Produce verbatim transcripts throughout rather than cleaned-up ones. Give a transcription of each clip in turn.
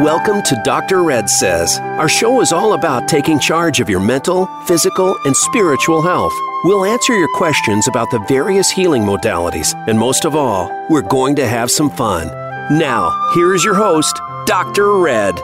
Welcome to Doctor Red Says. Our show is all about taking charge of your mental, physical, and spiritual health. We'll answer your questions about the various healing modalities, and most of all, we're going to have some fun. Now, here is your host, Doctor Red.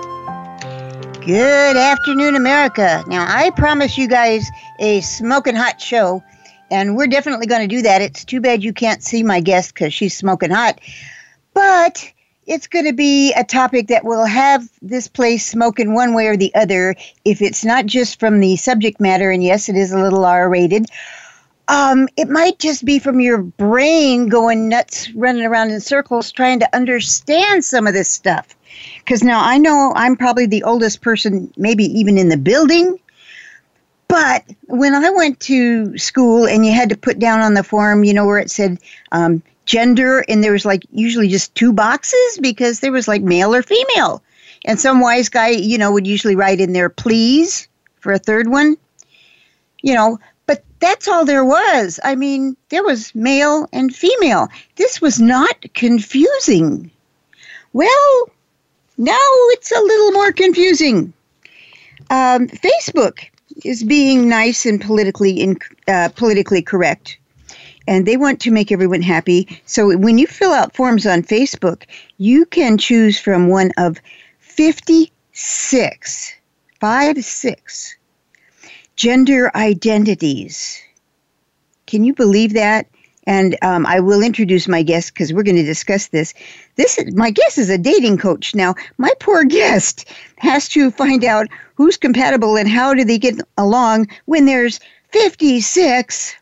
Good afternoon, America. Now, I promise you guys a smoking hot show, and we're definitely going to do that. It's too bad you can't see my guest because she's smoking hot, but it's going to be a topic that will have this place smoking one way or the other if it's not just from the subject matter, and yes, it is a little R-rated. Um, it might just be from your brain going nuts, running around in circles, trying to understand some of this stuff. Because now I know I'm probably the oldest person, maybe even in the building, but when I went to school and you had to put down on the form, you know, where it said um, gender, and there was like usually just two boxes because there was like male or female. And some wise guy, you know, would usually write in there, please, for a third one, you know, but that's all there was. I mean, there was male and female. This was not confusing. Well, now it's a little more confusing. Um, Facebook is being nice and politically in, uh, politically correct. And they want to make everyone happy. So when you fill out forms on Facebook, you can choose from one of fifty-six, five, six gender identities. Can you believe that? And um, I will introduce my guest because we're going to discuss this. This is, my guest is a dating coach. Now, my poor guest has to find out who's compatible and how do they get along when there's fifty-six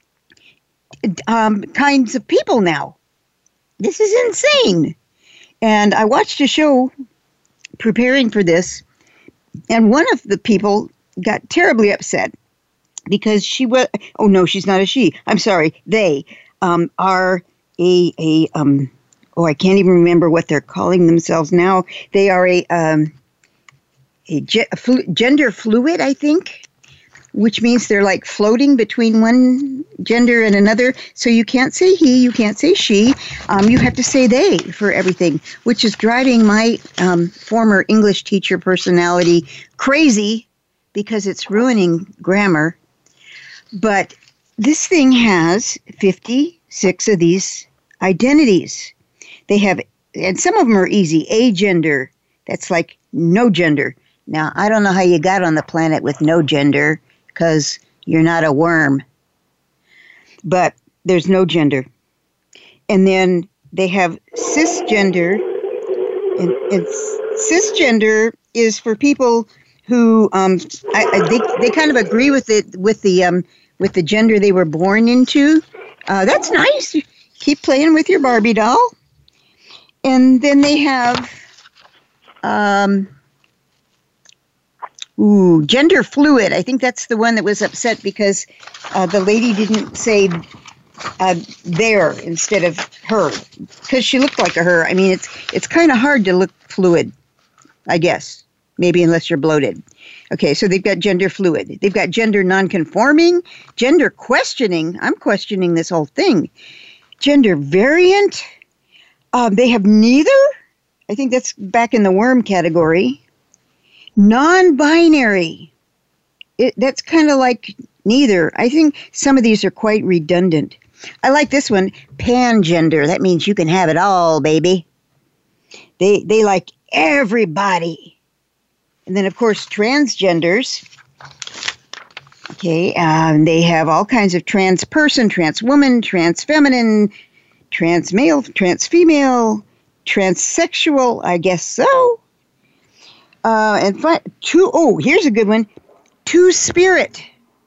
Um, kinds of people now. This is insane. And I watched a show preparing for this, and one of the people got terribly upset because she was, oh no, she's not a she. I'm sorry. They um, are a, a um, oh, I can't even remember what they're calling themselves now. They are a, um, a ge- flu- gender fluid, I think, which means they're like floating between one gender and another. So you can't say he, you can't say she. Um, you have to say they for everything, which is driving my um, former English teacher personality crazy because it's ruining grammar. But this thing has fifty-six of these identities. They have, and some of them are easy. Agender, that's like no gender. Now, I don't know how you got on the planet with no gender, because you're not a worm. But there's no gender. And then they have cisgender. And, and cisgender is for people who um, I, I, they they kind of agree with it with the um, with the gender they were born into. Uh, that's nice. You keep playing with your Barbie doll. And then they have um, Ooh, gender fluid. I think that's the one that was upset because uh, the lady didn't say uh, there instead of her because she looked like a her. I mean, it's it's kind of hard to look fluid, I guess, maybe unless you're bloated. Okay, so they've got gender fluid. They've got gender nonconforming, gender questioning. I'm questioning this whole thing. Gender variant. Um, they have neither. I think that's back in the worm category. Non-binary. It, that's kind of like neither. I think some of these are quite redundant. I like this one, pangender. That means you can have it all, baby. They they like everybody. And then, of course, transgenders. Okay, um, they have all kinds of trans person, trans woman, trans feminine, trans male, trans female, transsexual, I guess so. Uh, and fi- two, oh, here's a good one. Two-spirit.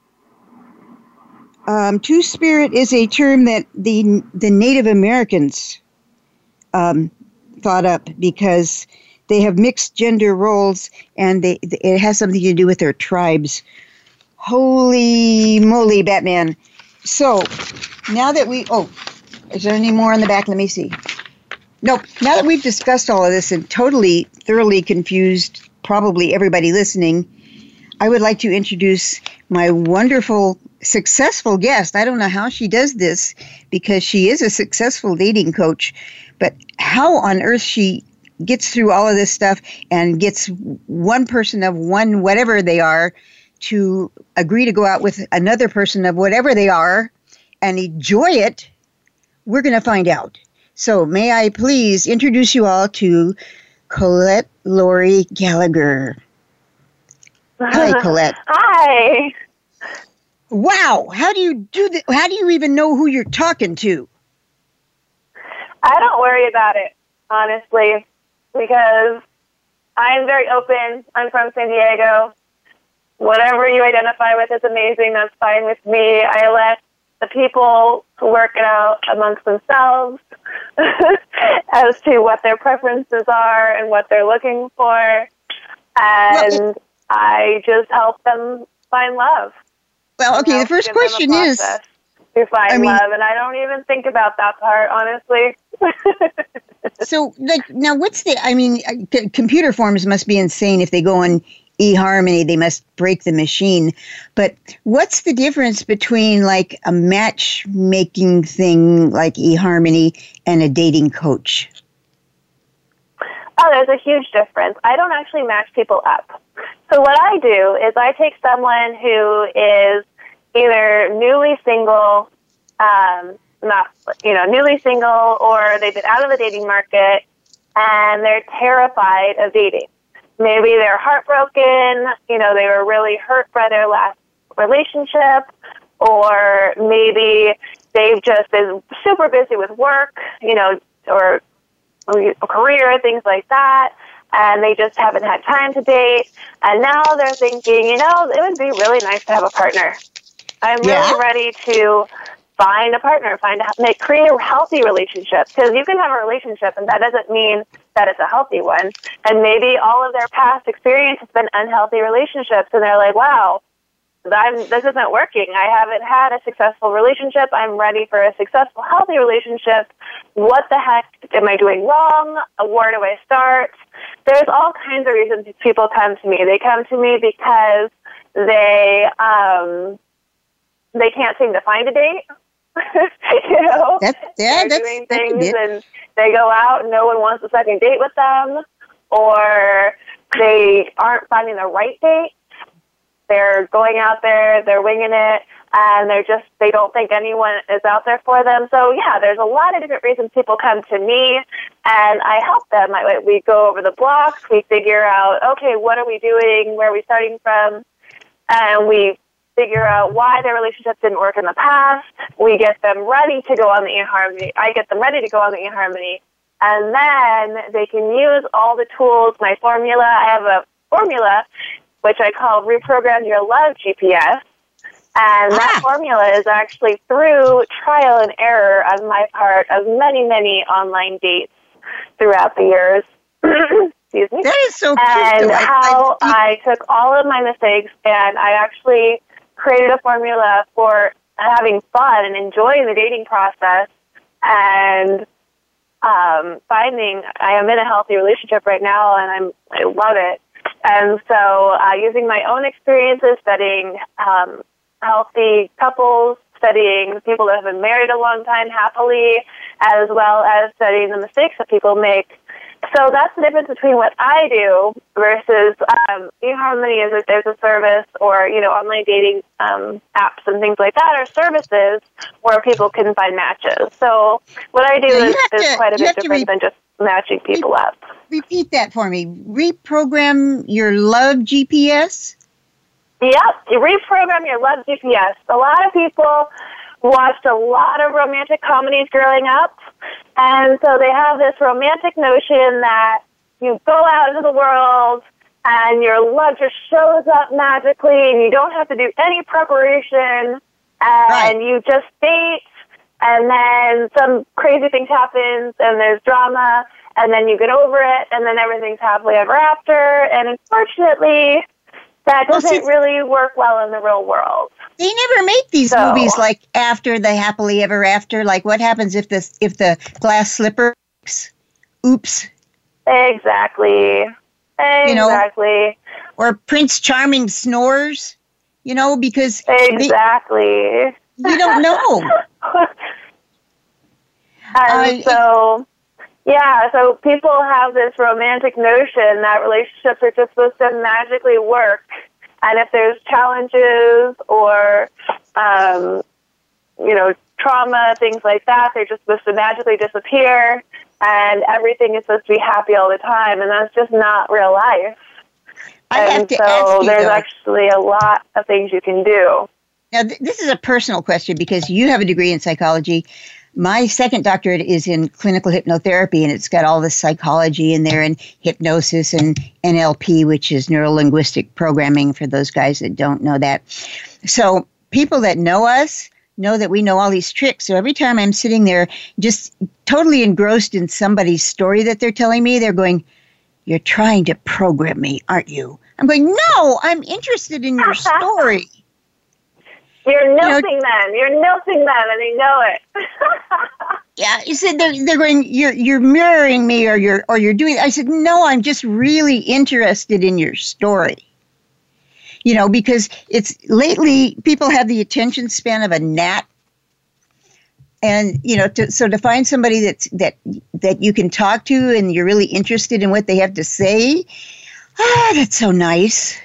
Um, two-spirit is a term that the the Native Americans um, thought up because they have mixed gender roles, and they it has something to do with their tribes. Holy moly, Batman. So, now that we, oh, is there any more on the back? Let me see. Nope. Now that we've discussed all of this and totally, thoroughly confused probably everybody listening, I would like to introduce my wonderful, successful guest. I don't know how she does this because she is a successful dating coach, but how on earth she gets through all of this stuff and gets one person of one, whatever they are, to agree to go out with another person of whatever they are and enjoy it, we're going to find out. So may I please introduce you all to Colette Lori Gallagher. Hi, Colette. Hi. Wow. How do you do that? How do you even know who you're talking to? I don't worry about it, honestly, because I'm very open. I'm from San Diego. Whatever you identify with is amazing. That's fine with me. I let the people work it out amongst themselves as to what their preferences are and what they're looking for. And well, I just help them find love. Well, okay, the first question is... to find I mean, love, and I don't even think about that part, honestly. So, like, now what's the, I mean, c- computer forms must be insane if they go on eHarmony, they must break the machine. But what's the difference between, like, a matchmaking thing like eHarmony and a dating coach? Oh, there's a huge difference. I don't actually match people up. So what I do is I take someone who is either newly single, um, not, you know, newly single, or they've been out of the dating market and they're terrified of dating. Maybe they're heartbroken, you know, they were really hurt by their last relationship, or maybe they've just been super busy with work, you know, or a career, things like that, and they just haven't had time to date, and now they're thinking, you know, it would be really nice to have a partner. I'm yeah. really ready to find a partner, find a, make, create a healthy relationship, because you can have a relationship, and that doesn't mean that it's a healthy one, and maybe all of their past experience has been unhealthy relationships, and they're like, wow, I'm, this isn't working. I haven't had a successful relationship. I'm ready for a successful, healthy relationship. What the heck am I doing wrong? Where do I start? There's all kinds of reasons people come to me. They come to me because they um, they can't seem to find a date. you know, that's, yeah, they're that's, doing that's things and they go out and no one wants a second date with them, or they aren't finding the right date. They're going out there, they're winging it, and they're just, they don't think anyone is out there for them. So, yeah, there's a lot of different reasons people come to me, and I help them. I, we go over the blocks, we figure out, okay, what are we doing, where are we starting from, and we figure out why their relationship didn't work in the past. We get them ready to go on the eHarmony. I get them ready to go on the eHarmony, and then they can use all the tools, my formula. I have a formula which I call Reprogram Your Love G P S. And that ah. formula is actually through trial and error on my part of many, many online dates throughout the years. Excuse me. That is so and cute. And how I, I took all of my mistakes and I actually created a formula for having fun and enjoying the dating process and um, finding, I am in a healthy relationship right now and I'm, I love it. And so uh, using my own experiences, studying um, healthy couples, studying people that have been married a long time happily, as well as studying the mistakes that people make. So that's the difference between what I do versus um, eHarmony is that there's a service or, you know, online dating um, apps and things like that, or services where people can find matches. So what I do yeah, is, to, is quite a bit different re- than just matching people re- up. Repeat that for me. Reprogram Your Love G P S? Yep, you reprogram your love G P S. A lot of people watched a lot of romantic comedies growing up, and so they have this romantic notion that you go out into the world and your love just shows up magically and you don't have to do any preparation, and right. you just date, and then some crazy things happens and there's drama, and then you get over it, and then everything's happily ever after, and unfortunately, that doesn't well, see, really work well in the real world. They never make these so, movies like after the happily ever after. Like what happens if the if the glass slipper? Oops. Exactly. Exactly. You know, or Prince Charming snores. You know, because exactly. They, you don't know. and uh, so Yeah, so people have this romantic notion that relationships are just supposed to magically work. And if there's challenges or, um, you know, trauma, things like that, they're just supposed to magically disappear and everything is supposed to be happy all the time. And that's just not real life. I and have to so ask you, there's though, actually a lot of things you can do. Now, th- this is a personal question because you have a degree in psychology. My second doctorate is in clinical hypnotherapy, and it's got all the psychology in there and hypnosis and N L P, which is neuro-linguistic programming for those guys that don't know that. So people that know us know that we know all these tricks. So every time I'm sitting there just totally engrossed in somebody's story that they're telling me, they're going, "You're trying to program me, aren't you?" I'm going, "No, I'm interested in your story." You're milking you know, them. You're milking them, and they know it. Yeah, you said they're they're going. You're you're mirroring me, or you're or you're doing. I said, no, I'm just really interested in your story. You know, because it's lately people have the attention span of a gnat, and you know, to, so to find somebody that's that that you can talk to and you're really interested in what they have to say, ah, that's so nice.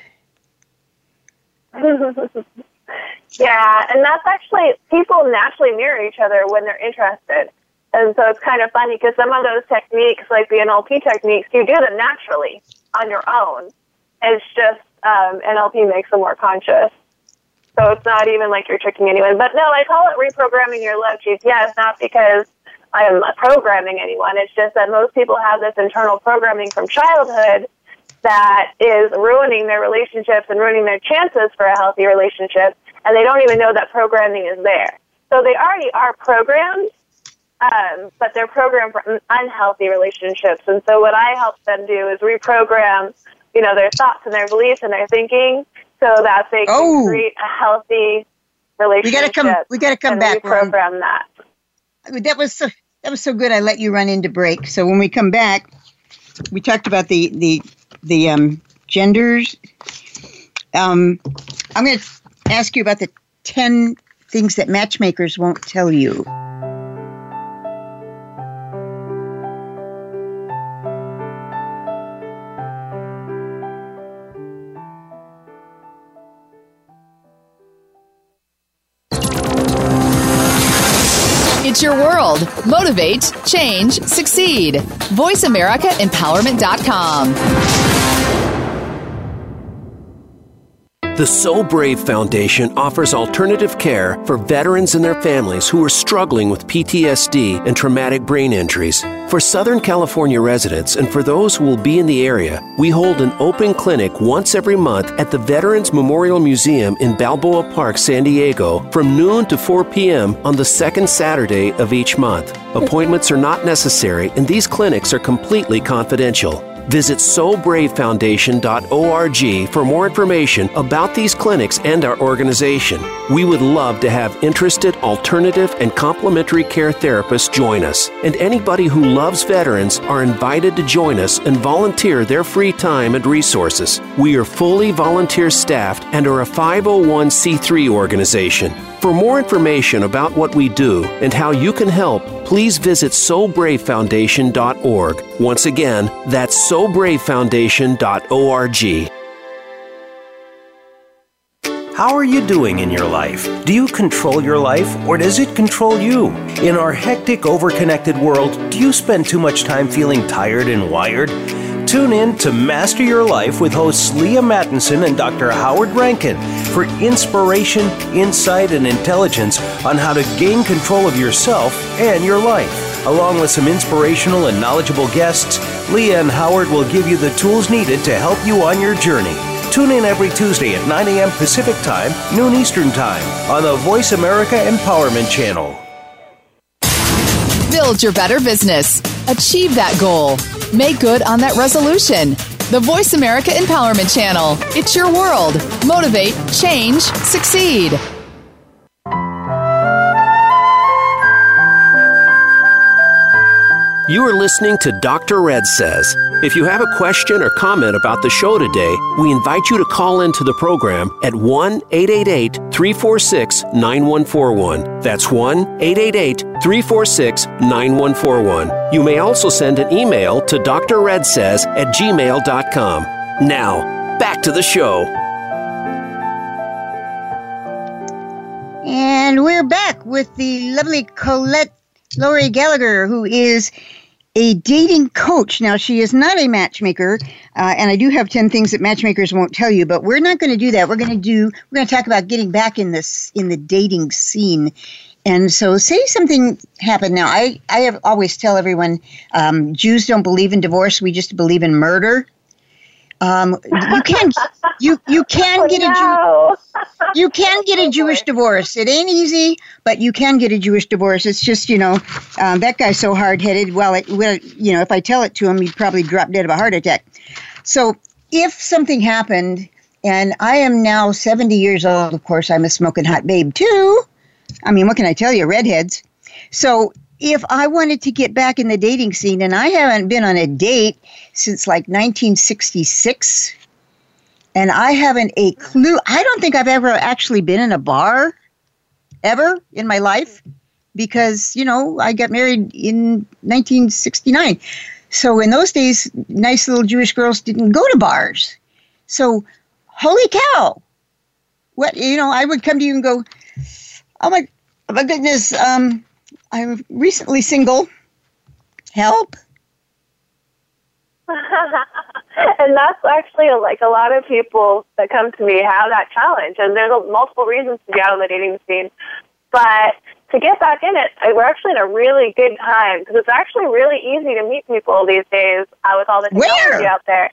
Yeah, and that's actually, people naturally mirror each other when they're interested. And so it's kind of funny because some of those techniques, like the N L P techniques, you do them naturally on your own. It's just um, N L P makes them more conscious. So it's not even like you're tricking anyone. But no, I call it reprogramming your love, Chief. Yeah, it's not because I'm programming anyone. It's just that most people have this internal programming from childhood that is ruining their relationships and ruining their chances for a healthy relationship. And they don't even know that programming is there. So they already are programmed, um, but they're programmed for unhealthy relationships. And so what I help them do is reprogram, you know, their thoughts and their beliefs and their thinking so that they can oh. create a healthy relationship. We gotta come. We gotta come and back. Reprogram that. That was so. That was so good. I let you run into break. So when we come back, we talked about the the the um, genders. Um, I'm going to ask you about the ten things that matchmakers won't tell you. It's your world. Motivate, change, succeed. voice america empowerment dot com. The So Brave Foundation offers alternative care for veterans and their families who are struggling with P T S D and traumatic brain injuries. For Southern California residents and for those who will be in the area, we hold an open clinic once every month at the Veterans Memorial Museum in Balboa Park, San Diego, from noon to four p.m. on the second Saturday of each month. Appointments are not necessary, and these clinics are completely confidential. Visit so brave foundation dot org for more information about these clinics and our organization. We would love to have interested alternative and complementary care therapists join us, and anybody who loves veterans are invited to join us and volunteer their free time and resources. We are fully volunteer staffed and are a five oh one c three organization. For more information about what we do and how you can help, please visit so brave foundation dot org. Once again, that's so brave foundation dot org. How are you doing in your life? Do you control your life, or does it control you? In our hectic, overconnected world, do you spend too much time feeling tired and wired? Tune in to Master Your Life with hosts Leah Mattinson and Doctor Howard Rankin for inspiration, insight, and intelligence on how to gain control of yourself and your life. Along with some inspirational and knowledgeable guests, Leah and Howard will give you the tools needed to help you on your journey. Tune in every Tuesday at nine a.m. Pacific Time, noon Eastern Time on the Voice America Empowerment Channel. Build your better business. Achieve that goal. Make good on that resolution. The Voice America Empowerment Channel. It's your world. Motivate, change, succeed. You are listening to Doctor Red Says. If you have a question or comment about the show today, we invite you to call into the program at one eight eight eight, three four six, nine one four one. That's one eight eight eight, three four six, nine one four one. You may also send an email to d r red says at gmail dot com. Now, back to the show. And we're back with the lovely Colette Lori Gallagher, who is a dating coach. Now, she is not a matchmaker, uh, and I do have ten things that matchmakers won't tell you, but we're not going to do that. We're going to do, we're going to talk about getting back in this, in the dating scene. And so say something happened. Now, I, I have always tell everyone, um, Jews don't believe in divorce. We just believe in murder. Um, you can you you can get a no. Jew, you can get a Jewish divorce. It ain't easy, but you can get a Jewish divorce. It's just, you know, um, that guy's so hard headed. Well, it, well, you know, if I tell it to him, he'd probably drop dead of a heart attack. So if something happened, and I am now seventy years old, of course, I'm a smoking hot babe too. I mean, what can I tell you, redheads? So if I wanted to get back in the dating scene, and I haven't been on a date since like nineteen sixty-six, and I haven't a clue. I don't think I've ever actually been in a bar ever in my life because, you know, I got married in nineteen sixty-nine. So in those days, nice little Jewish girls didn't go to bars. So, holy cow. What, you know, I would come to you and go, oh my, oh my goodness, um, I'm recently single. Help. And that's actually like a lot of people that come to me have that challenge. And there's a, multiple reasons to be out on the dating scene. But to get back in it, we're actually in a really good time because it's actually really easy to meet people these days uh, with all the technology Where? out there.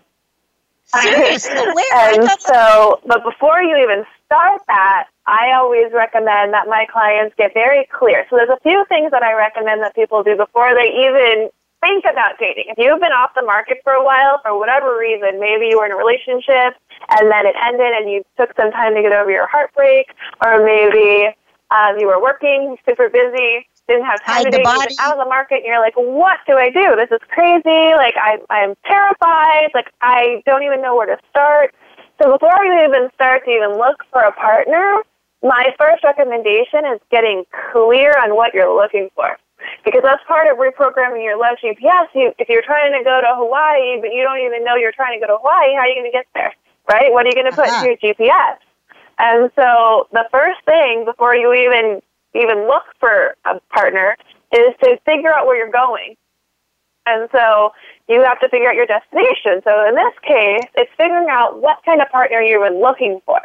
Seriously, where? And so, but before you even start that, I always recommend that my clients get very clear. So there's a few things that I recommend that people do before they even think about dating. If you've been off the market for a while, for whatever reason, maybe you were in a relationship and then it ended and you took some time to get over your heartbreak, or maybe um, you were working, super busy, didn't have time Hide to the date, body. you've been out of the market, and you're like, what do I do? This is crazy. Like, I, I'm terrified. Like, I don't even know where to start. So before you even start to even look for a partner, my first recommendation is getting clear on what you're looking for. Because that's part of reprogramming your Love G P S. You, if you're trying to go to Hawaii, but you don't even know you're trying to go to Hawaii, how are you going to get there, right? What are you going to put Uh-huh. into your G P S? And so the first thing before you even even look for a partner is to figure out where you're going. And so you have to figure out your destination. So in this case, it's figuring out what kind of partner you're even looking for.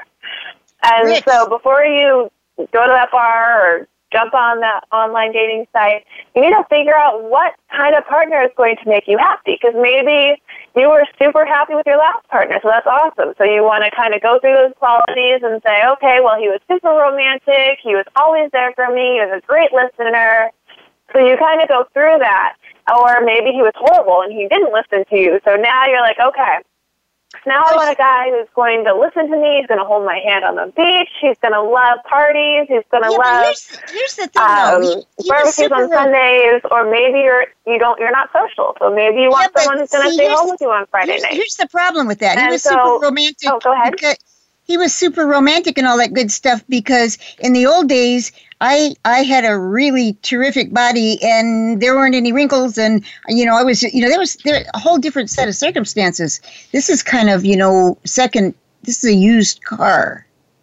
And Rich. so before you go to that bar or jump on that online dating site, you need to figure out what kind of partner is going to make you happy. Because maybe you were super happy with your last partner, so that's awesome. So you want to kind of go through those qualities and say, okay, well, he was super romantic, he was always there for me, he was a great listener. So you kind of go through that. Or maybe he was horrible and he didn't listen to you. So now you're like, okay, now I want a guy who's going to listen to me. He's going to hold my hand on the beach. He's going to love parties. He's going to Yeah, but love here's, here's the thing, um, though. He- he was barbecues super on ro- Sundays. Or maybe you're you don't you're not social. So maybe you want Yeah, but someone who's going to see, stay here's- home with you on Friday here's, night. here's the problem with that. He And was so- super romantic. oh, go ahead. because- He was super romantic and all that good stuff because in the old days, I I had a really terrific body and there weren't any wrinkles and, you know, I was, you know, there was there a whole different set of circumstances. This is kind of, you know, second, this is a used car.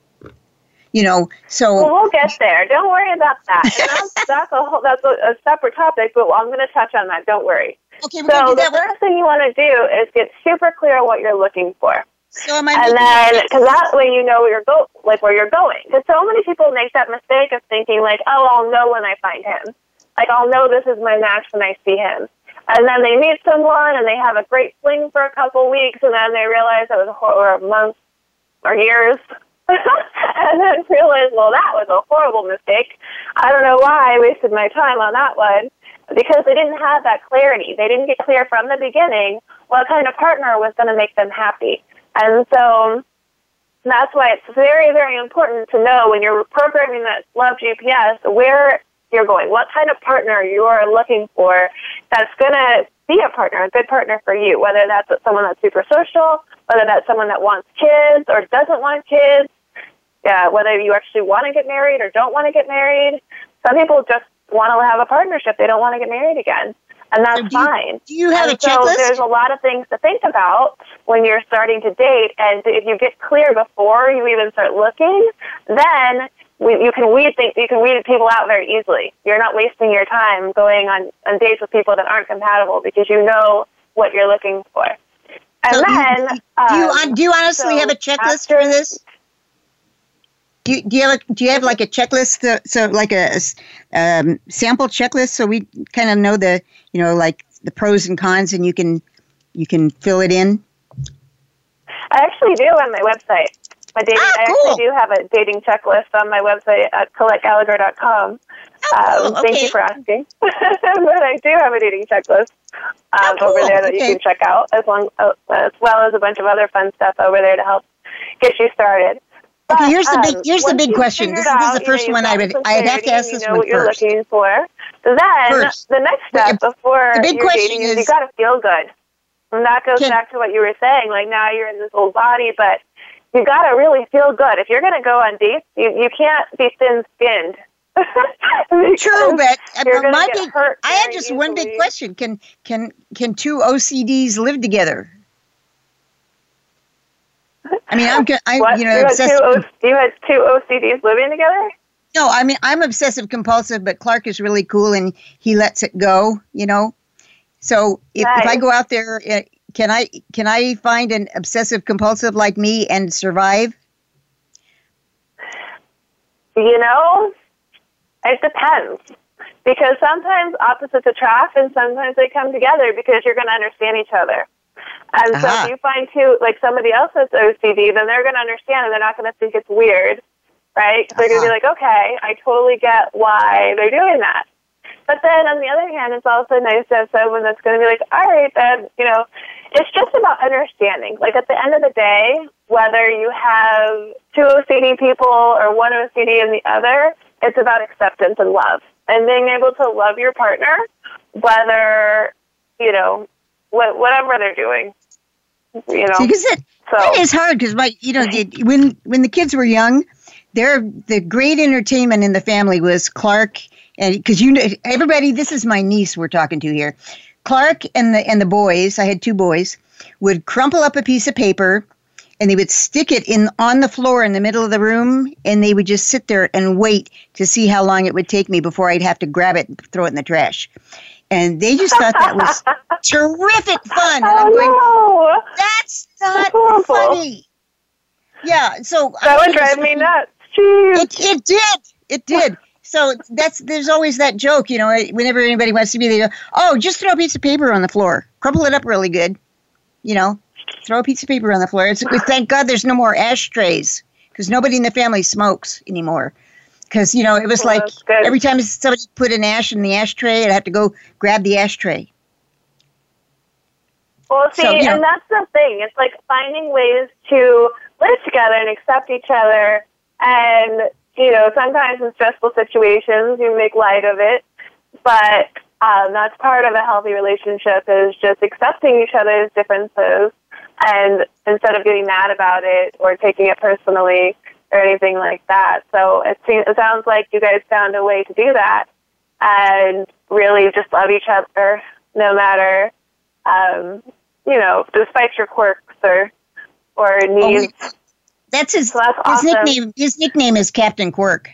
You know, so... Well, we'll get there. Don't worry about that. And that's that's a whole, that's a, a separate topic, but I'm going to touch on that. Don't worry. Okay, we're going So to do the that one. first thing you want to do is get super clear on what you're looking for. So am I And making then, sense? because that way you know where you're go, like where you're going. Because so many people make that mistake of thinking like, oh, I'll know when I find him. Like, I'll know this is my match when I see him. And then they meet someone and they have a great fling for a couple weeks, and then they realize it was a, hor- or a month or years. And then realize, well, that was a horrible mistake. I don't know why I wasted my time on that one. Because they didn't have that clarity. They didn't get clear from the beginning what kind of partner was going to make them happy. And so that's why it's very, very important to know when you're programming that Love G P S where you're going, what kind of partner you are looking for that's going to be a partner, a good partner for you, whether that's someone that's super social, whether that's someone that wants kids or doesn't want kids, yeah, whether you actually want to get married or don't want to get married. Some people just want to have a partnership. They don't want to get married again, and that's so do you, fine. Do you have and a so checklist? There's a lot of things to think about when you're starting to date, and if you get clear before you even start looking, then we, you can weed things, you can weed people out very easily. You're not wasting your time going on, on dates with people that aren't compatible because you know what you're looking for. And so then, do you, do, you, um, do you honestly so have a checklist after, for this? Do you, do you have a, do you have like a checklist? So, so like a um, sample checklist, so we kind of know the you know like the pros and cons, and you can you can fill it in. I actually do on my website. My dating, ah, I cool. actually do have a dating checklist on my website at Colette Gallagher dot com. Oh, cool. um, thank okay. you for asking. But I do have a dating checklist um, oh, cool. over there that okay. you can check out, as long uh, as well as a bunch of other fun stuff over there to help get you started. But, okay, here's the big um, here's the big question. This, out, this is the first you know, one I would I'd have to ask you this know one what you're first. looking for. Then First. the next step But before the big you're question dating is, is- you got to feel good. And that goes Can- back to what you were saying. Like, now you're in this old body, but you got to really feel good. If you're going to go on dates, you, you can't be thin-skinned. True, but you're uh, my get big hurt I had very just one big easily. question. Can can can two O C Ds live together? I mean, I'm I What? you know you, had obsessive. two o- you had two O C Ds living together? No, I mean I'm obsessive compulsive, but Clark is really cool and he lets it go. You know, so if, if I Nice. go out there, uh, can I can I find an obsessive compulsive like me and survive? You know, it depends. Because sometimes opposites attract and sometimes they come together because you're going to understand each other. And so Aha. if you find two, like somebody else that's O C D, then they're going to understand and they're not going to think it's weird, right? 'Cause they're going to be Uh-huh. like, okay, I totally get why they're doing that. But then on the other hand, it's also nice to have someone that's going to be like, all right, then, you know, it's just about understanding. Like at the end of the day, whether you have two O C D people or one O C D and the other, it's about acceptance and love. And being able to love your partner, whether, you know, wh- whatever they're doing, you know. Because it So that is hard because my you know the, when when the kids were young, their the great entertainment in the family was Clark and because you know everybody. This is my niece we're talking to here. Clark and the and the boys. I had two boys would crumple up a piece of paper. And they would stick it in on the floor in the middle of the room, and they would just sit there and wait to see how long it would take me before I'd have to grab it and throw it in the trash. And they just thought that was terrific fun. And I'm going, oh, no. that's not horrible. funny. Yeah, so That I would was- drive me nuts. Jeez. It it did. It did. So that's there's always that joke, you know, whenever anybody wants to be, they go, oh, just throw a piece of paper on the floor. Crumple it up really good. You know, throw a piece of paper on the floor. It's thank God there's no more ashtrays because nobody in the family smokes anymore. Because, you know, it was Well, like that's good. every time somebody put an ash in the ashtray, I'd have to go grab the ashtray. Well, see, So, you know- and that's the thing. It's like finding ways to live together and accept each other. And, you know, sometimes in stressful situations, you make light of it. But um, that's part of a healthy relationship is just accepting each other's differences. And instead of getting mad about it or taking it personally or anything like that. So it, seems, it sounds like you guys found a way to do that and really just love each other no matter, um, you know, despite your quirks or, or Oh, needs. that's his, So that's his awesome. nickname. His nickname is Captain Quirk.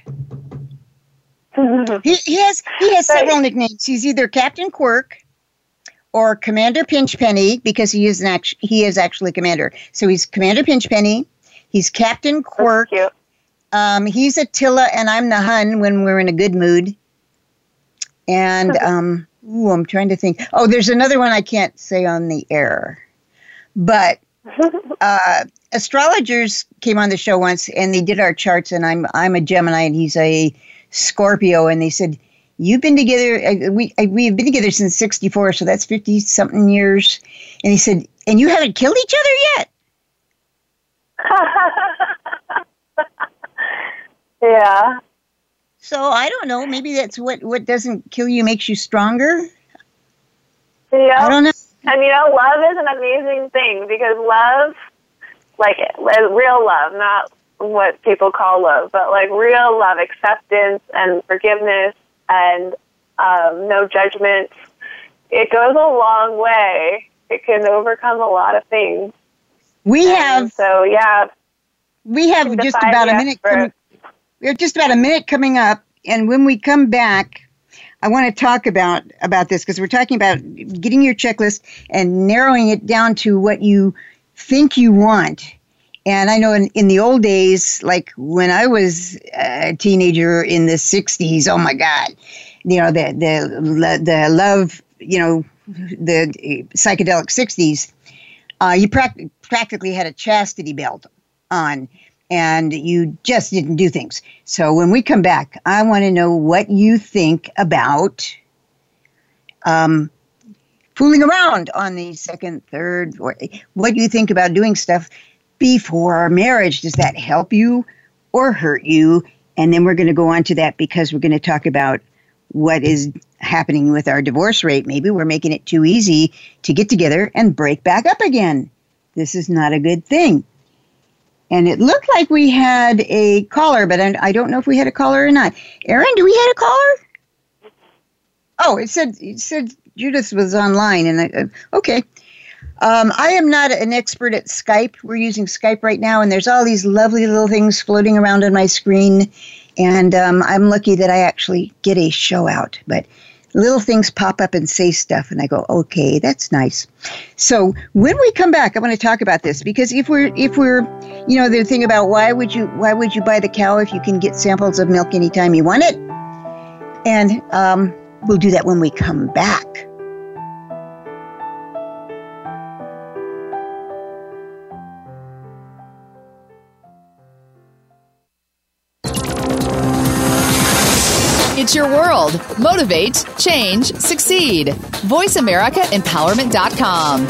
He, he has he has But- several nicknames. He's either Captain Quirk or Commander Pinchpenny because he is an act- he is actually Commander. So he's Commander Pinchpenny. He's Captain Quirk. That's cute. Um, he's Attila, and I'm the Hun when we're in a good mood. And um, ooh, I'm trying to think. Oh, there's another one I can't say on the air, but uh, astrologers came on the show once, and they did our charts. And I'm I'm a Gemini, and he's a Scorpio, and they said, you've been together, uh, we, uh, we've been together since sixty-four, so that's fifty-something years. And he said, and you haven't killed each other yet? Yeah. So I don't know, maybe that's what, what doesn't kill you makes you stronger. You know? I don't know. And, you know, love is an amazing thing because love, like real love, not what people call love, but like real love, acceptance and forgiveness and um, no judgment, it goes a long way. It can overcome a lot of things. We and have so yeah. We have just about a minute. Com- we have just about a minute coming up, and when we come back, I want to talk about about this because we're talking about getting your checklist and narrowing it down to what you think you want. And I know in, in the old days, like when I was a teenager in the sixties, oh my God, you know, the the the love, you know, the psychedelic sixties, uh, you pract- practically had a chastity belt on, and you just didn't do things. So when we come back, I want to know what you think about um, fooling around on the second, third, or what do you think about doing stuff before marriage? Does that help you or hurt you? And then we're going to go on to that because we're going to talk about what is happening with our divorce rate. Maybe we're making it too easy to get together and break back up again. This is not a good thing. And it looked like we had a caller, but I, I don't know if we had a caller or not. Erin, do we had a caller? Oh, it said it said Judith was online, and I, uh, okay. Um, I am not an expert at Skype. We're using Skype right now, and there's all these lovely little things floating around on my screen, and um, I'm lucky that I actually get a show out. But little things pop up and say stuff, and I go, okay, that's nice. So when we come back, I want to talk about this because if we're, if we're, you know, the thing about why would you, why would you buy the cow if you can get samples of milk anytime you want it? And um, we'll do that when we come back. It's your world. Motivate, change, succeed. voice america empowerment dot com.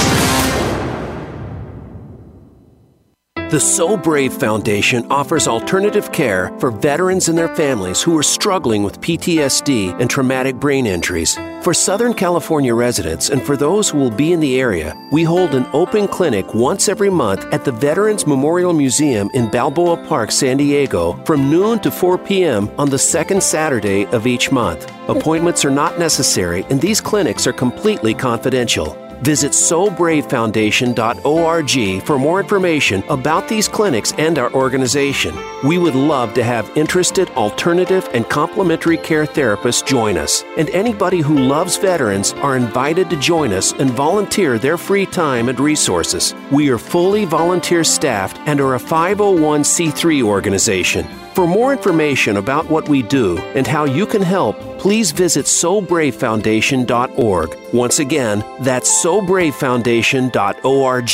The So Brave Foundation offers alternative care for veterans and their families who are struggling with P T S D and traumatic brain injuries. For Southern California residents and for those who will be in the area, we hold an open clinic once every month at the Veterans Memorial Museum in Balboa Park, San Diego, from noon to four p.m. on the second Saturday of each month. Appointments are not necessary, and these clinics are completely confidential. Visit so brave foundation dot org for more information about these clinics and our organization. We would love to have interested alternative and complementary care therapists join us. And anybody who loves veterans are invited to join us and volunteer their free time and resources. We are fully volunteer staffed and are a five oh one c three organization. For more information about what we do and how you can help, please visit so brave foundation dot org. Once again, that's so brave foundation dot org.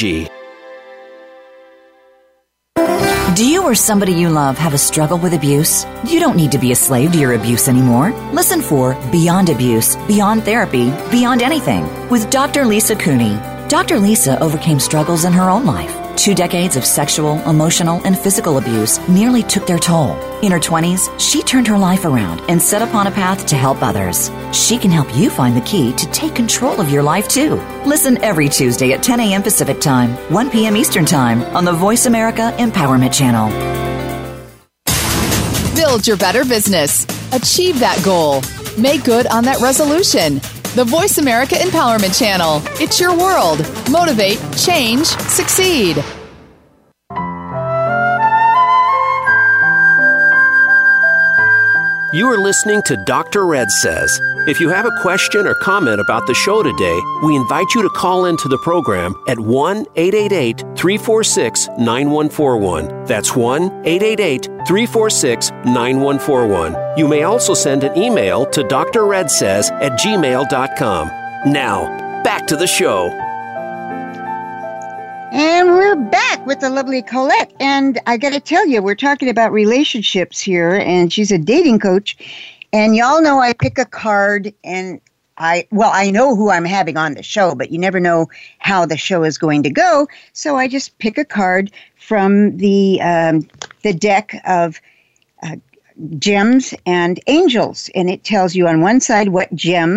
Do you or somebody you love have a struggle with abuse? You don't need to be a slave to your abuse anymore. Listen for Beyond Abuse, Beyond Therapy, Beyond Anything with Doctor Lisa Cooney. Doctor Lisa overcame struggles in her own life. Two decades of sexual, emotional, and physical abuse nearly took their toll. In her twenties, she turned her life around and set upon a path to help others. She can help you find the key to take control of your life, too. Listen every Tuesday at ten a.m. Pacific Time, one p.m. Eastern Time on the Voice America Empowerment Channel. Build your better business. Achieve that goal. Make good on that resolution. The Voice America Empowerment Channel. It's your world. Motivate, change, succeed. You are listening to Doctor Red Says. If you have a question or comment about the show today, we invite you to call into the program at one eight eight eight, three four six, nine one four one. That's one eight eight eight, three four six, nine one four one. You may also send an email to d r red says at gmail dot com. Now, back to the show. And we're back with the lovely Colette. And I got to tell you, we're talking about relationships here, and she's a dating coach. And y'all know I pick a card, and I, well, I know who I'm having on the show, but you never know how the show is going to go. So I just pick a card from the um, the deck of uh, gems and angels. And it tells you on one side what gem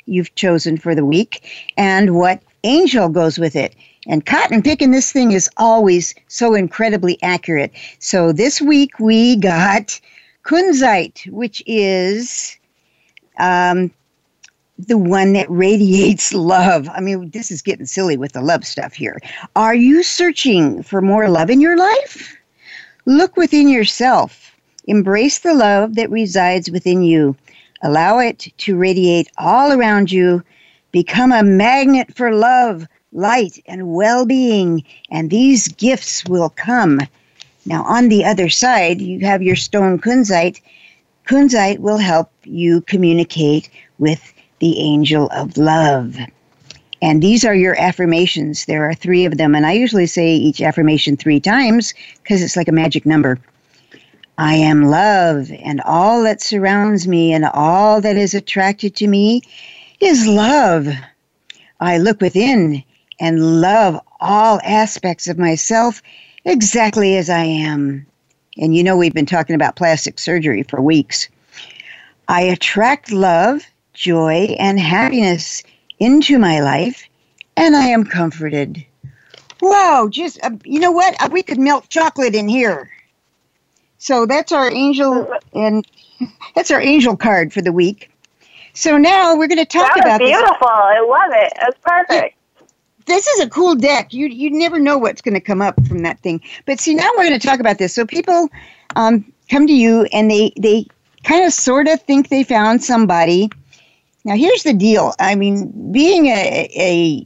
you've chosen for the week and what angel goes with it. And cotton picking this thing is always so incredibly accurate. So this week we got kunzite, which is um, the one that radiates love. I mean, this is getting silly with the love stuff here. Are you searching for more love in your life? Look within yourself. Embrace the love that resides within you. Allow it to radiate all around you. Become a magnet for love, light, and well-being, and these gifts will come. Now, on the other side, you have your stone kunzite. Kunzite will help you communicate with the angel of love. And these are your affirmations. There are three of them, and I usually say each affirmation three times because it's like a magic number. I am love, and all that surrounds me and all that is attracted to me is love. I look within and love all aspects of myself exactly as I am. And you know we've been talking about plastic surgery for weeks. I attract love, joy, and happiness into my life, and I am comforted. Wow, just, uh, you know what? Uh, we could melt chocolate in here. So that's our angel, and that's our angel card for the week. So now we're going to talk that was about beautiful. this. I love it. That's perfect. This is a cool deck. You you never know what's going to come up from that thing. But see, now we're going to talk about this. So people um, come to you, and they, they kind of sort of think they found somebody. Now, here's the deal. I mean, being a, a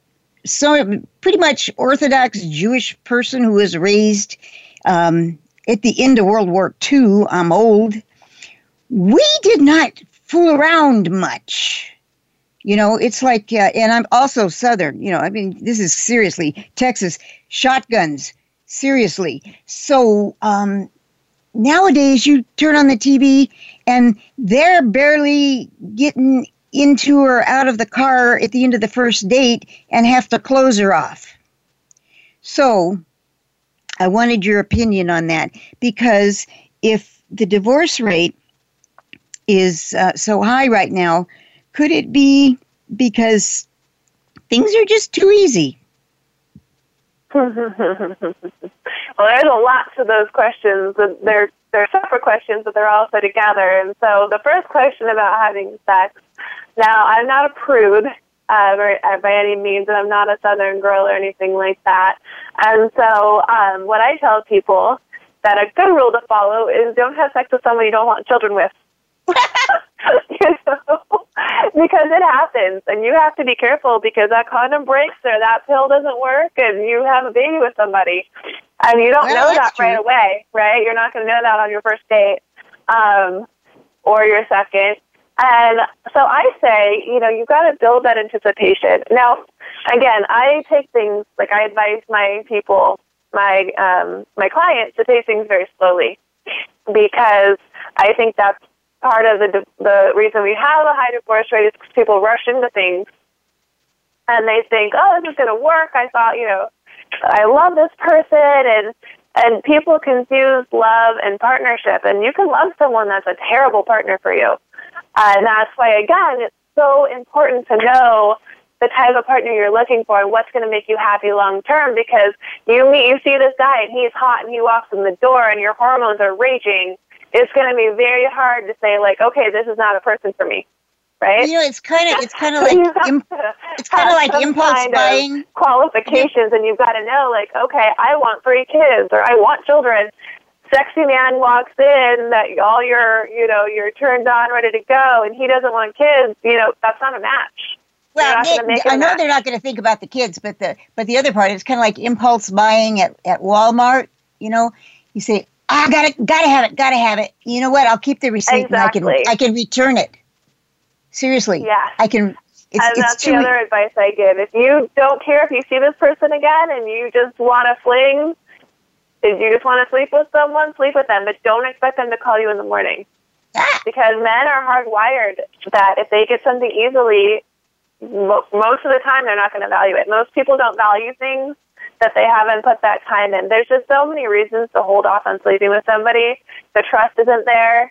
so pretty much Orthodox Jewish person who was raised um, at the end of World War Two, I'm old, we did not fool around much. You know, it's like, uh, and I'm also Southern, you know, I mean, this is seriously, Texas, shotguns, seriously. So um, nowadays you turn on the T V and they're barely getting into or out of the car at the end of the first date and have to close her off. So I wanted your opinion on that, because if the divorce rate is uh, so high right now, could it be because things are just too easy? Well, there's a lot to those questions. They're, they're separate questions, but they're also together. And so the first question about having sex, now I'm not a prude uh, by any means, and I'm not a Southern girl or anything like that. And so um, what I tell people, that a good rule to follow is don't have sex with someone you don't want children with. You know, because it happens, and you have to be careful, because that condom breaks or that pill doesn't work, and you have a baby with somebody, and you don't well, know that true. right away, right? You're not going to know that on your first date um, or your second. And so I say, you know, you've got to build that anticipation. Now, again, I take things, like I advise my people, my um, my clients, to take things very slowly, because I think that's part of the the reason we have a high divorce rate is because people rush into things and they think, oh, this is going to work. I thought, you know, I love this person, and and people confuse love and partnership, and you can love someone that's a terrible partner for you. Uh, and that's why, again, it's so important to know the type of partner you're looking for and what's going to make you happy long term, because you meet, you see this guy and he's hot and he walks in the door and your hormones are raging. It's going to be very hard to say, like, okay, this is not a person for me, right? You know, it's kind of it's kind of like imp- it's kind of like impulse kind buying. Of qualifications, and you've got to know, like, okay, I want three kids or I want children. Sexy man walks in that all you're, you know, you're turned on, ready to go, and he doesn't want kids. You know, that's not a match. Well, they, I know match. They're not going to think about the kids, but the but the other part is kind of like impulse buying at, at Walmart. You know, you say, I oh, gotta gotta have it, gotta have it. You know what? I'll keep the receipt exactly. and I can I can return it. Seriously, yeah, I can. It's, and it's that's too the other advice I give. If you don't care if you see this person again and you just want to fling, if you just want to sleep with someone, sleep with them, but don't expect them to call you in the morning. Ah. Because men are hardwired that if they get something easily, mo- most of the time they're not going to value it. Most people don't value things that they haven't put that time in. There's just so many reasons to hold off on sleeping with somebody. The trust isn't there.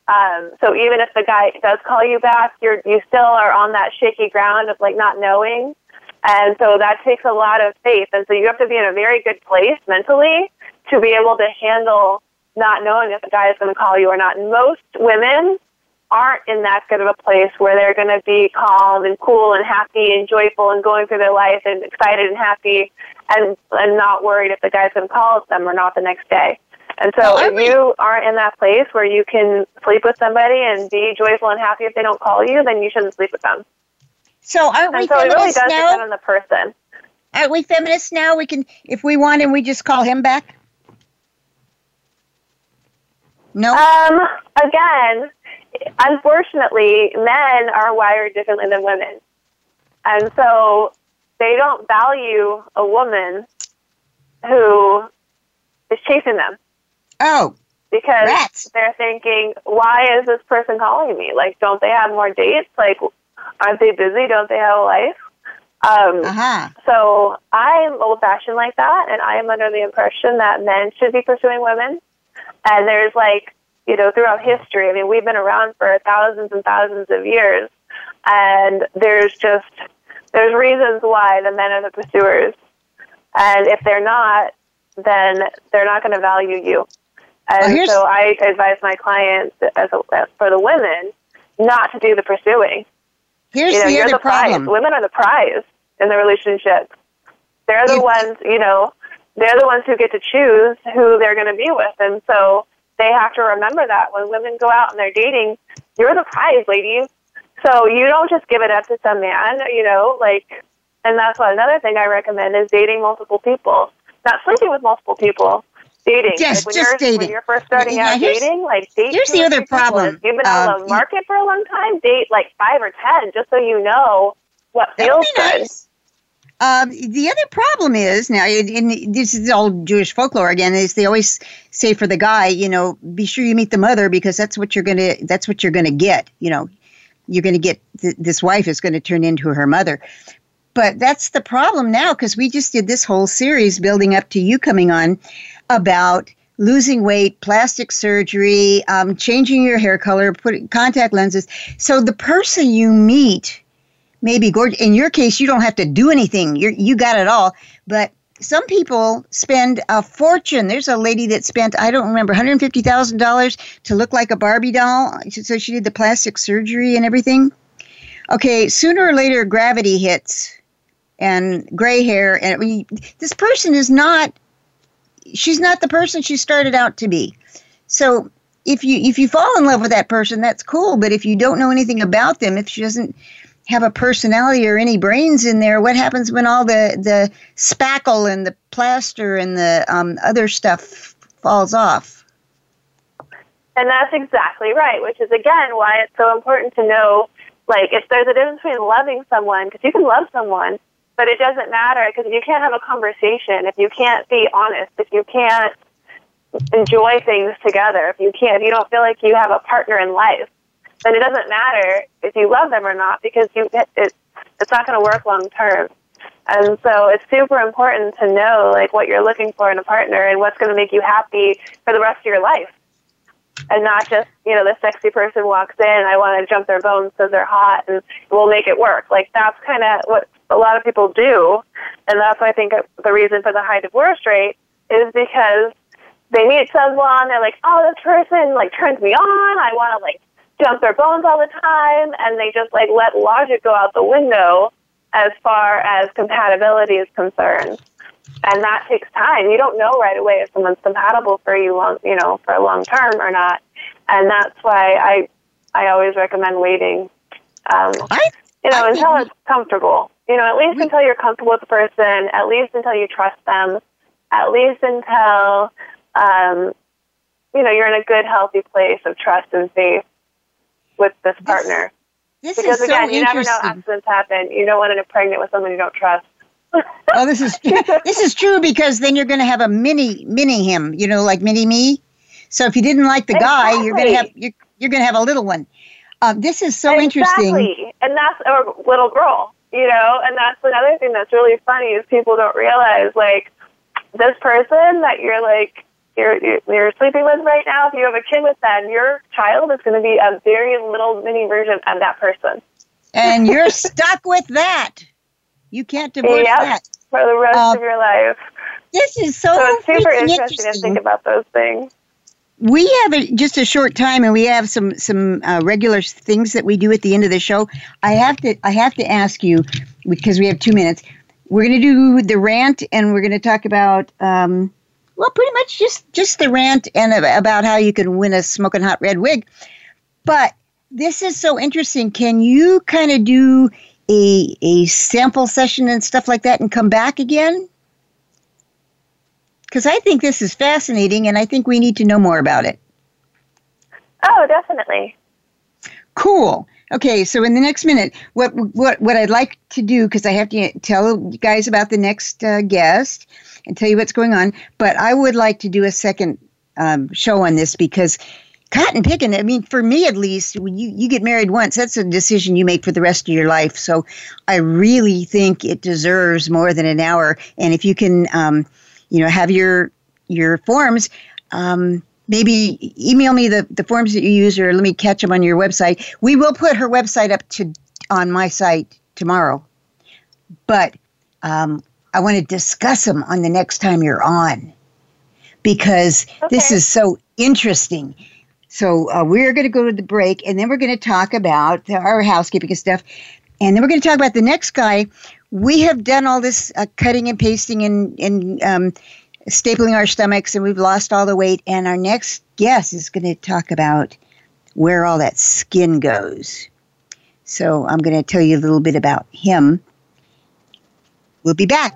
Um, so even if the guy does call you back, you're you still are on that shaky ground of like not knowing. And so that takes a lot of faith. And so you have to be in a very good place mentally to be able to handle not knowing if the guy is going to call you or not. And most women aren't in that good of a place where they're going to be calm and cool and happy and joyful and going through their life and excited and happy and, and not worried if the guy's going to call them or not the next day. And so well, if we, you aren't in that place where you can sleep with somebody and be joyful and happy if they don't call you, then you shouldn't sleep with them. So aren't and we so feminists it really does now? depend on the person. Aren't we feminists now? We can, if we want him, we just call him back? No? Um, again, unfortunately, men are wired differently than women. And so they don't value a woman who is chasing them. Oh, because rats. They're thinking, why is this person calling me? Like, don't they have more dates? Like, aren't they busy? Don't they have a life? Um, uh-huh. So I'm old-fashioned like that, and I am under the impression that men should be pursuing women. And there's, like, you know, throughout history, I mean, we've been around for thousands and thousands of years, and there's just, there's reasons why the men are the pursuers. And if they're not, then they're not going to value you. And well, so I advise my clients, as a, for the women, not to do the pursuing. Here's you know, the you're other the problem. Prize. Women are the prize in the relationship. They're the If, ones, you know, they're the ones who get to choose who they're going to be with. And so they have to remember that when women go out and they're dating, you're the prize, ladies. So you don't just give it up to some man, you know, like, and that's what another thing I recommend is dating multiple people. Not sleeping with multiple people, dating. Just, like when just you're, dating. When you're first starting Yeah, out dating, like date here's two the or other three people. problem. If you've been out Um, on the market for a long time, date like five or ten, just so you know what That feels would be good. nice. Um, the other problem is now, and this is all Jewish folklore again. Is they always say for the guy, you know, be sure you meet the mother because that's what you're gonna, that's what you're gonna get. You know, you're gonna get th- this wife is going to turn into her mother. But that's the problem now because we just did this whole series building up to you coming on about losing weight, plastic surgery, um, changing your hair color, putting contact lenses. So the person you meet may be gorgeous. In your case, you don't have to do anything. You you got it all. But some people spend a fortune. There's a lady that spent, I don't remember, one hundred fifty thousand dollars to look like a Barbie doll. So she did the plastic surgery and everything. Okay, sooner or later, gravity hits and gray hair. And I mean, this person is not, she's not the person she started out to be. So if you if you fall in love with that person, that's cool. But if you don't know anything about them, if she doesn't have a personality or any brains in there, what happens when all the, the spackle and the plaster and the um, other stuff falls off? And that's exactly right, which is, again, why it's so important to know, like, if there's a difference between loving someone, because you can love someone, but it doesn't matter, because if you can't have a conversation, if you can't be honest, if you can't enjoy things together, if you can't, if you don't feel like you have a partner in life, then it doesn't matter if you love them or not, because you it, it it's not going to work long term. And so it's super important to know like what you're looking for in a partner and what's going to make you happy for the rest of your life, and not just, you know, the sexy person walks in, I want to jump their bones because they're hot and we'll make it work. Like that's kind of what a lot of people do, and that's why I think the reason for the high divorce rate is because they meet someone, they're like, oh, this person like turns me on, I want to like jump their bones all the time, and they just like let logic go out the window as far as compatibility is concerned. And that takes time. You don't know right away if someone's compatible for you long, you know, for a long term or not. And that's why I I always recommend waiting. Um, I, you know, I until think, it's comfortable. You know, at least we, until you're comfortable with the person, at least until you trust them, at least until um, you know, you're in a good, healthy place of trust and faith with this partner. This, this because is again, so you never know, interesting. accidents happen. You don't want to get pregnant with someone you don't trust. Oh, this is this is true because then you're going to have a mini mini him, you know, like mini me. So if you didn't like the guy, Exactly. you're going to have you're, you're going to have a little one. Um, this is so exactly. interesting. And that's a little girl, you know. And that's another thing that's really funny is people don't realize like this person that you're like you're, you're, you're sleeping with right now, if you have a kid with them, your child is going to be a very little mini version of that person. And you're stuck with that. You can't divorce yep, that. for the rest uh, of your life. This is so, so it's super interesting, interesting to think about those things. We have a, just a short time, and we have some some uh, regular things that we do at the end of the show. I have to I have to ask you, because we have two minutes. We're going to do the rant, and we're going to talk about um, well, pretty much just just the rant and about how you can win a smoking hot red wig. But this is so interesting. Can you kind of do a a sample session and stuff like that, and come back again? Because I think this is fascinating, and I think we need to know more about it. Oh, definitely. Cool. Okay, so in the next minute, what what what I'd like to do, because I have to tell you guys about the next uh, guest and tell you what's going on, but I would like to do a second um, show on this, because cotton picking, I mean, for me at least, when you, you get married once, that's a decision you make for the rest of your life. So I really think it deserves more than an hour. And if you can... Um, you know, have your your forms, um, maybe email me the, the forms that you use, or let me catch them on your website. We will put her website up to on my site tomorrow. But um, I want to discuss them on the next time you're on, because okay. This is so interesting. So uh, we're going to go to the break, and then we're going to talk about our housekeeping stuff. And then we're going to talk about the next guy. We have done all this uh, cutting and pasting and, and um, stapling our stomachs, and we've lost all the weight. And our next guest is going to talk about where all that skin goes. So I'm going to tell you a little bit about him. We'll be back.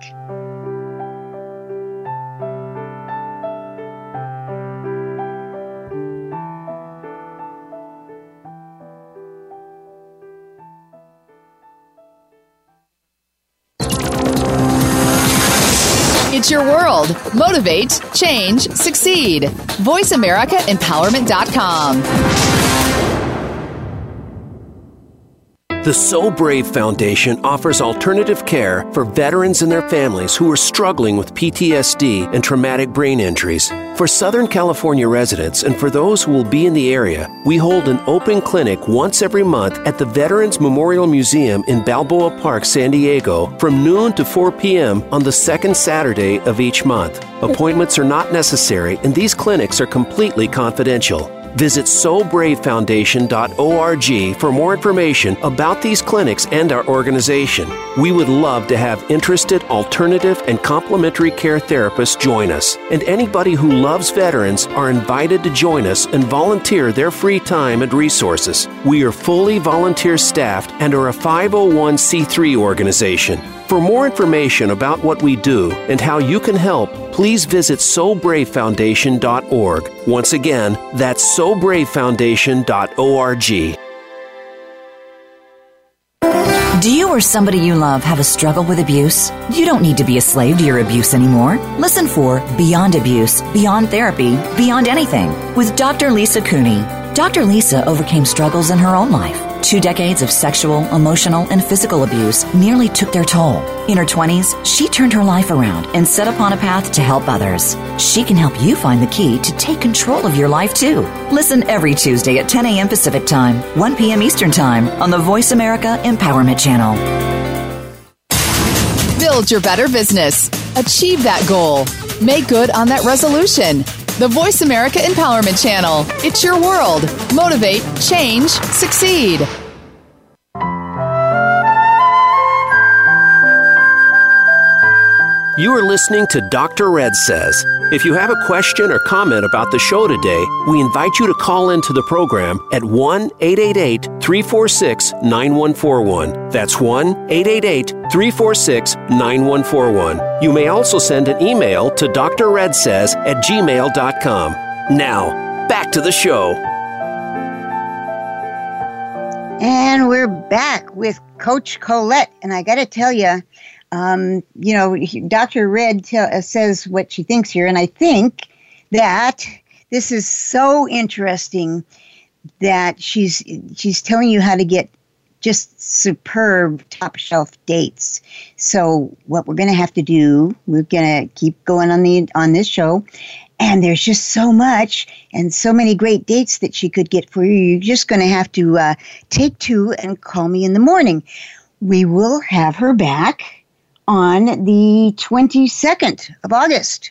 It's your world. Motivate, change, succeed. voice america empowerment dot com. The So Brave Foundation offers alternative care for veterans and their families who are struggling with P T S D and traumatic brain injuries. For Southern California residents and for those who will be in the area, we hold an open clinic once every month at the Veterans Memorial Museum in Balboa Park, San Diego, from noon to four p.m. on the second Saturday of each month. Appointments are not necessary, and these clinics are completely confidential. Visit so brave foundation dot org for more information about these clinics and our organization. We would love to have interested alternative and complementary care therapists join us. And anybody who loves veterans are invited to join us and volunteer their free time and resources. We are fully volunteer staffed and are a five oh one c three organization. For more information about what we do and how you can help, please visit so brave foundation dot org. Once again, that's so brave foundation dot org. Do you or somebody you love have a struggle with abuse? You don't need to be a slave to your abuse anymore. Listen for Beyond Abuse, Beyond Therapy, Beyond Anything with Doctor Lisa Cooney. Doctor Lisa overcame struggles in her own life. Two decades of sexual, emotional, and physical abuse nearly took their toll. In her twenties, she turned her life around and set upon a path to help others. She can help you find the key to take control of your life, too. Listen every Tuesday at ten a.m. Pacific Time, one p.m. Eastern Time on the Voice America Empowerment Channel. Build your better business. Achieve that goal. Make good on that resolution. The Voice America Empowerment Channel. It's your world. Motivate, change, succeed. You are listening to Doctor Red Says. If you have a question or comment about the show today, we invite you to call into the program at one eight eight eight, three four six, nine one four one. That's one eight eight eight, three four six, nine one four one. You may also send an email to d r red says at gmail dot com. Now, back to the show. And we're back with Coach Colette. And I got to tell you, Um, you know, Doctor Red te- uh, says what she thinks here, and I think that this is so interesting that she's she's telling you how to get just superb top shelf dates. So what we're going to have to do, we're going to keep going on the on this show, And there's just so much and so many great dates that she could get for you. You're just going to have to uh, take two and call me in the morning. We will have her back on the twenty-second of August.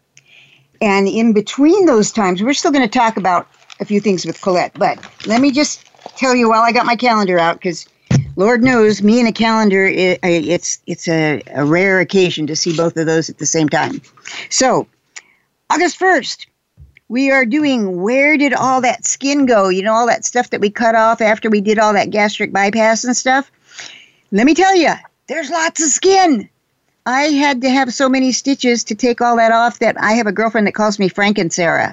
And in between those times, we're still going to talk about a few things with Colette. But let me just tell you while I got my calendar out, because Lord knows, me and a calendar, it, it's it's a, a rare occasion to see both of those at the same time. So, August first, we are doing Where Did All That Skin Go? You know, all that stuff that we cut off after we did all that gastric bypass and stuff? Let me tell you, there's lots of skin. I had to have so many stitches to take all that off that I have a girlfriend that calls me Frankensarah.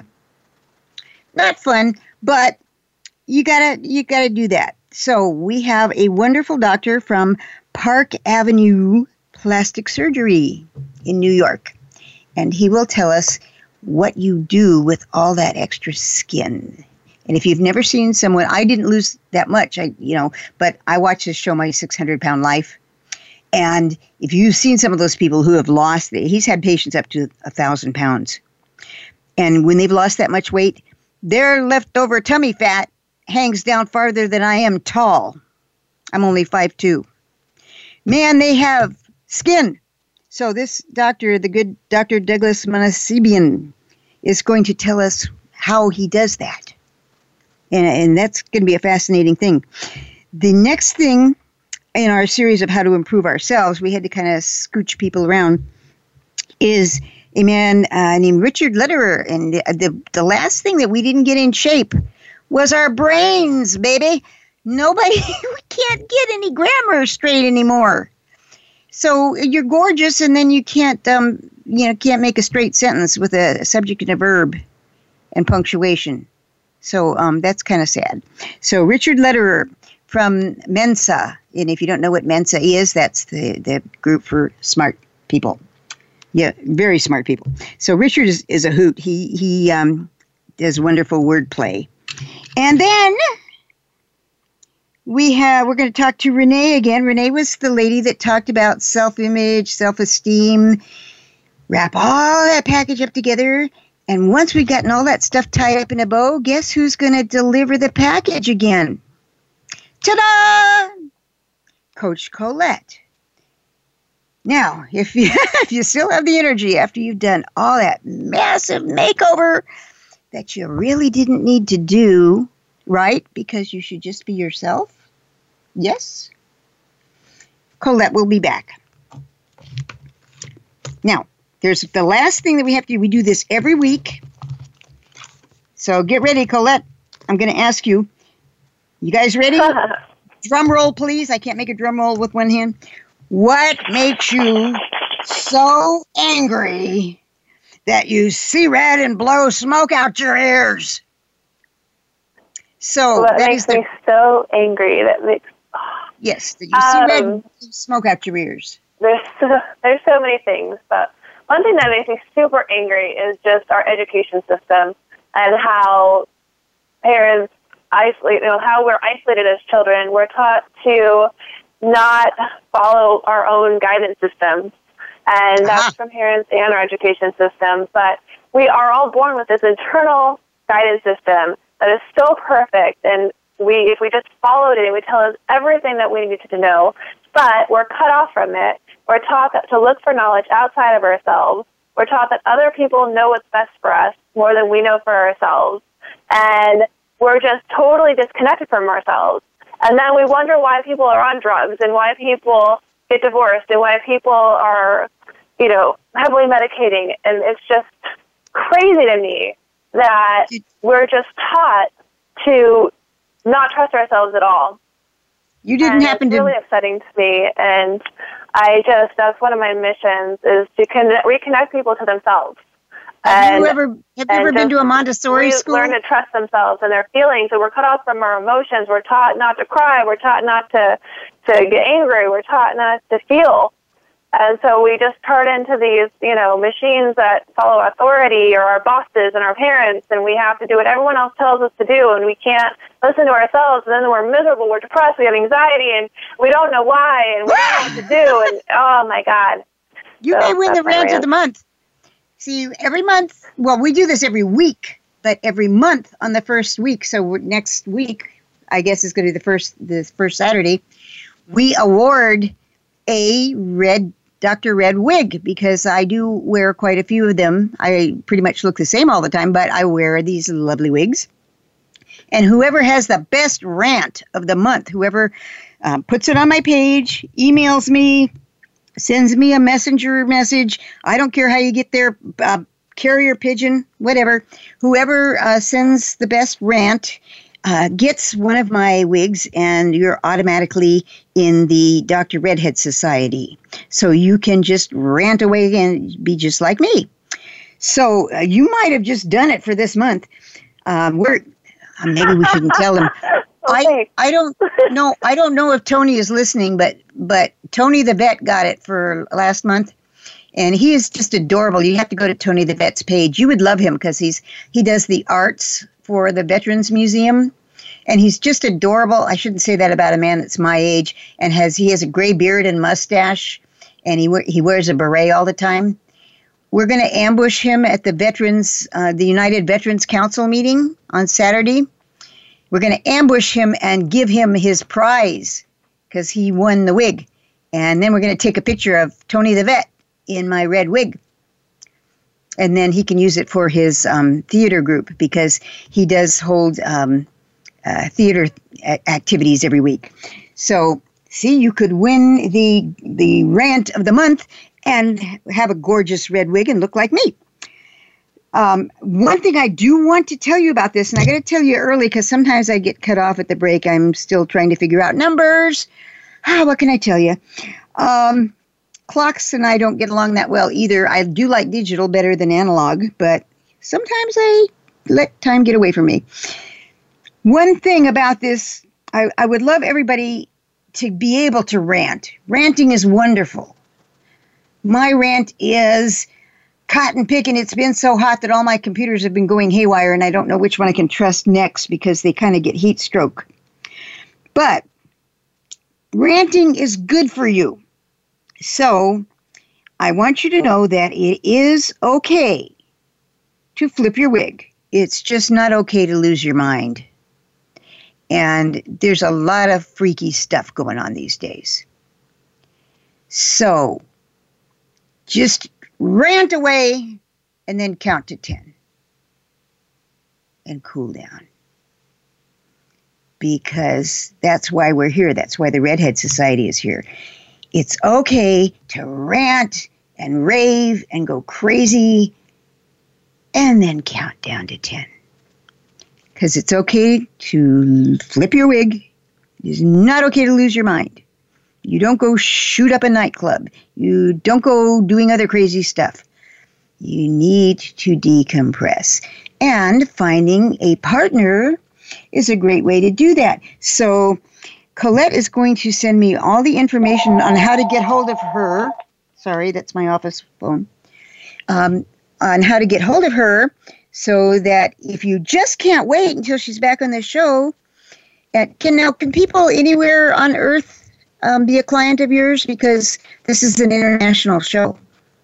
Not fun, but you gotta you gotta do that. So we have a wonderful doctor from Park Avenue Plastic Surgery in New York, and he will tell us what you do with all that extra skin. And if you've never seen someone, I didn't lose that much, I you know, but I watched this show, My six hundred pound Life. And if you've seen some of those people who have lost, he's had patients up to a thousand pounds. And when they've lost that much weight, their leftover tummy fat hangs down farther than I am tall. I'm only five foot two. Man, they have skin. So this doctor, the good Doctor Douglas Manasibian, is going to tell us how he does that. And, and that's going to be a fascinating thing. The next thing in our series of how to improve ourselves, we had to kind of scooch people around, is a man uh, named Richard Lederer. And the, the the last thing that we didn't get in shape was our brains, baby. Nobody, we can't get any grammar straight anymore. So you're gorgeous, and then you can't, um, you know, can't make a straight sentence with a subject and a verb and punctuation. So um, that's kind of sad. So Richard Lederer from Mensa, and if you don't know what Mensa is, that's the, the group for smart people. Yeah, very smart people. So Richard is, is a hoot. He he um, does wonderful wordplay. And then we have we're going to talk to Renee again. Renee was the lady that talked about self-image, self-esteem, wrap all that package up together. And once we've gotten all that stuff tied up in a bow, guess who's going to deliver the package again? Ta-da! Coach Colette. Now, if you, if you still have the energy after you've done all that massive makeover that you really didn't need to do, right? Because you should just be yourself. Yes? Colette will be back. Now, there's the last thing that we have to do. We do this every week. So get ready, Colette. I'm going to ask you. You guys ready? Drum roll, please. I can't make a drum roll with one hand. What makes you so angry that you see red and blow smoke out your ears? So what that makes is the, me so angry that makes yes, that you see um, red and blow smoke out your ears. There's so, there's so many things, but one thing that makes me super angry is just our education system and how parents isolate, you know, how we're isolated as children. We're taught to not follow our own guidance systems, and that's from parents and our education system. But we are all born with this internal guidance system that is so perfect, and we, if we just followed it, it would tell us everything that we needed to know. But we're cut off from it. We're taught to look for knowledge outside of ourselves. We're taught that other people know what's best for us more than we know for ourselves, and we're just totally disconnected from ourselves. And then we wonder why people are on drugs and why people get divorced and why people are, you know, heavily medicating. And it's just crazy to me that we're just taught to not trust ourselves at all. You didn't and happen it's to... really upsetting to me. And I just, that's one of my missions, is to connect, reconnect people to themselves. Have and, you ever, have you ever been to a Montessori school? Learn to trust themselves and their feelings. So we're cut off from our emotions. We're taught not to cry. We're taught not to, to get angry. We're taught not to feel. And so we just turn into these, you know, machines that follow authority or our bosses and our parents, and we have to do what everyone else tells us to do, and we can't listen to ourselves, and then we're miserable, we're depressed, we have anxiety, and we don't know why, and we don't know what to do, and oh, my God. You so may win the rant of the month. See, every month, well, we do this every week, but every month on the first week, so we're- next week, I guess is going to be the first, the first Saturday, we award a red Doctor Red wig, because I do wear quite a few of them. I pretty much look the same all the time, but I wear these lovely wigs. And whoever has the best rant of the month, whoever um, puts it on my page, emails me, sends me a messenger message, I don't care how you get there, uh, carrier pigeon, whatever, whoever uh, sends the best rant uh, gets one of my wigs, and you're automatically in the Doctor Redhead Society. So you can just rant away and be just like me. So uh, you might have just done it for this month. Um, we're uh, maybe we shouldn't tell him. I I don't know. I don't know if Tony is listening, but but Tony the Vet got it for last month, and he is just adorable. You have to go to Tony the Vet's page. You would love him because he's he does the arts for the Veterans Museum, and he's just adorable. I shouldn't say that about a man that's my age, and has he has a gray beard and mustache, and he he wears a beret all the time. We're going to ambush him at the Veterans, uh, the United Veterans Council meeting on Saturday. We're going to ambush him and give him his prize because he won the wig. And then we're going to take a picture of Tony the Vet in my red wig. And then he can use it for his um, theater group, because he does hold um, uh, theater a- activities every week. So, see, you could win the the rant of the month and have a gorgeous red wig and look like me. Um, one thing I do want to tell you about this, and I got to tell you early because sometimes I get cut off at the break. I'm still trying to figure out numbers. Ah, what can I tell you? Um, clocks and I don't get along that well either. I do like digital better than analog, but sometimes I let time get away from me. One thing about this, I, I would love everybody to be able to rant. Ranting is wonderful. My rant is cotton picking. It's been so hot that all my computers have been going haywire, and I don't know which one I can trust next because they kind of get heat stroke. But ranting is good for you. So I want you to know that it is okay to flip your wig. It's just not okay to lose your mind. And there's a lot of freaky stuff going on these days. So just rant away and then count to ten and cool down. Because that's why we're here. That's why the Redhead Society is here. It's okay to rant and rave and go crazy and then count down to ten. Because it's okay to flip your wig. It's not okay to lose your mind. You don't go shoot up a nightclub. You don't go doing other crazy stuff. You need to decompress. And finding a partner is a great way to do that. So Colette is going to send me all the information on how to get hold of her. Sorry, that's my office phone. Um, on how to get hold of her, so that if you just can't wait until she's back on the show, and can now can people anywhere on Earth um, be a client of yours, because this is an international show?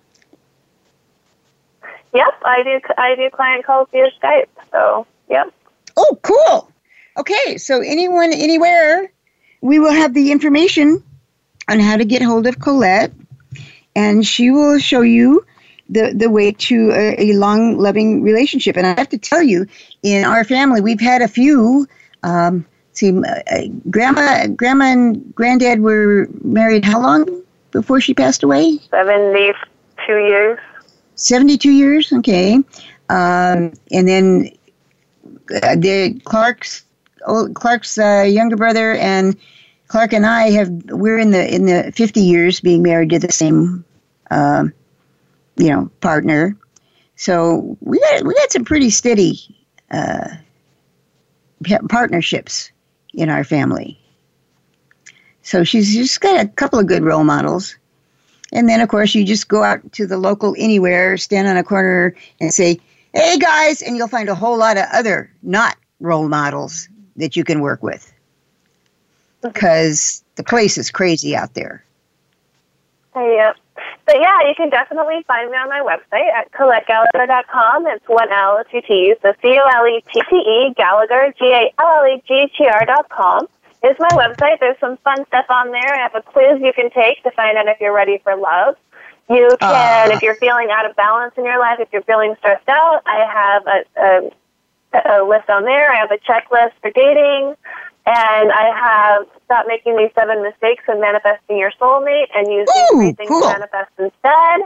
Yep, I do. I do client calls via Skype. So, yep. Oh, cool. Okay, so anyone, anywhere, we will have the information on how to get hold of Colette, and she will show you the, the way to a, a long, loving relationship. And I have to tell you, in our family, we've had a few. Um, see, uh, grandma, grandma, and granddad were married how long before she passed away? Seventy-two years. Seventy-two years. Okay, um, and then uh, the Clark's. Oh, Clark's uh, younger brother and Clark and I have we're in the in the fifty years being married to the same uh, you know partner. So we got we got some pretty steady uh, partnerships in our family. So she's just got a couple of good role models. And then of course you just go out to the local anywhere, stand on a corner and say, "Hey guys," and you'll find a whole lot of other not role models that you can work with, because the place is crazy out there. Yep. But yeah, you can definitely find me on my website at Colette Gallagher dot com. It's one L, two T's, so C O L E T T E, Gallagher, G A L L E G H E R dot com is my website. There's some fun stuff on there. I have a quiz you can take to find out if you're ready for love. You can, uh. if you're feeling out of balance in your life, if you're feeling stressed out, I have a, a, a list on there. I have a checklist for dating. And I have Stop Making These Seven Mistakes when Manifesting Your Soulmate and Use These Three Things cool. to Manifest Instead.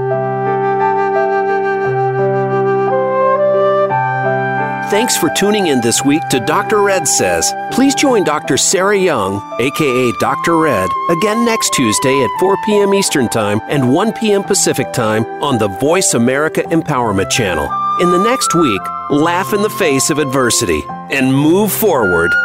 Thanks for tuning in this week to Doctor Red Says. Please join Doctor Sarah Young, a k a. Doctor Red, again next Tuesday at four p.m. Eastern Time and one p.m. Pacific Time on the Voice America Empowerment Channel. In the next week, laugh in the face of adversity and move forward.